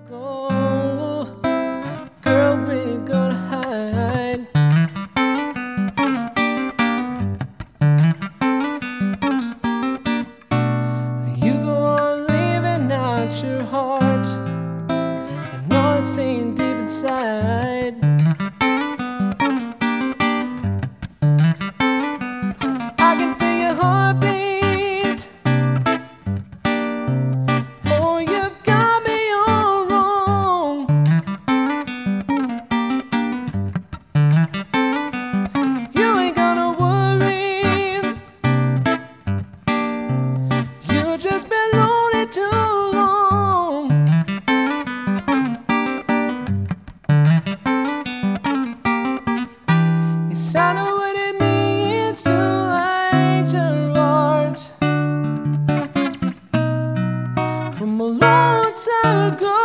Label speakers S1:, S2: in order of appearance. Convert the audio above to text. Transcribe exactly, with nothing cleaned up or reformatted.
S1: Go, girl, we gonna hide. You go on leaving out your heart. I know it's saying deep inside. I can feel your heartbeat. Oh, you've got me all wrong. You ain't gonna worry. You've just been lonely too long. Yes, I know what it means to hide your heart from a long time ago.